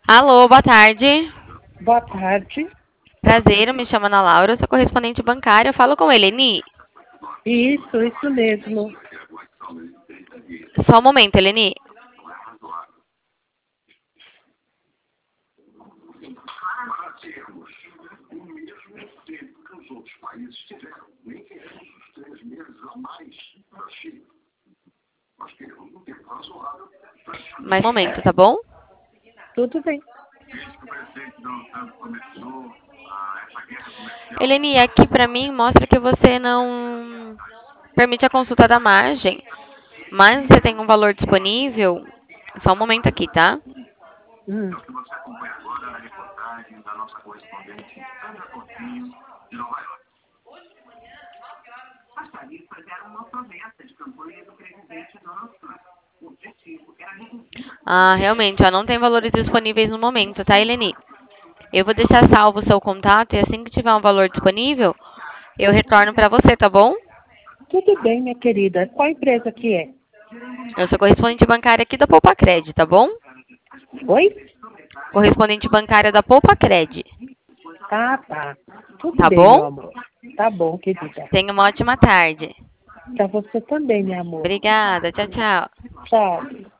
Alô, boa tarde. Boa tarde. Prazer, eu me chamo Ana Laura, eu sou correspondente bancária. Eu falo com Eleni. Isso mesmo. Só um momento, Eleni. Mais um momento, tá bom? Tudo bem. Eleni, aqui pra mim mostra que você não permite a consulta da margem, mas você tem um valor disponível. Só um momento aqui, tá? Hum. Ah, realmente, ó, não tem valores disponíveis no momento, tá, Eleni? Eu vou deixar salvo o seu contato e assim que tiver um valor disponível, eu retorno pra você, tá bom? Tudo bem, minha querida. Qual empresa que é? Eu sou correspondente bancária aqui da Poupa Cred, tá bom? Oi? Correspondente bancária da Poupa Cred, Ah, tá. Tudo tá bem, bom? meu amor. Tá bom, querida. Tenha uma ótima tarde. Pra você também, meu amor. Obrigada, tchau, tchau. Tchau.